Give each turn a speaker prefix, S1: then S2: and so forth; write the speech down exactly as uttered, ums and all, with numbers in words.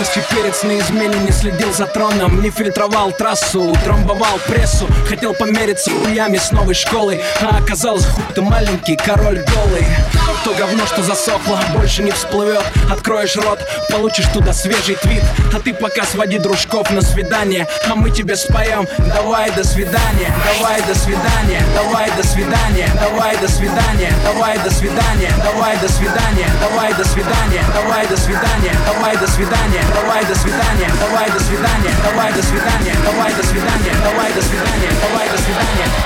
S1: Царский перец на измене, не следил за троном, не фильтровал трассу, трамбовал прессу. Хотел помериться хуями с новой школой, а оказалось, хуй ты маленький, король голый. То говно, что засохло, больше не всплывет. Откроешь рот, получишь туда свежий твит. А ты пока своди дружков на свидание, а мы тебе споем: давай до свидания, давай до свидания, давай до свидания, давай до свидания, давай до свидания, давай до свидания, давай до свидания, давай до свидания, давай до свидания, давай до свидания, давай до свидания, давай до свидания, давай до свидания, давай до свидания, давай до свидания.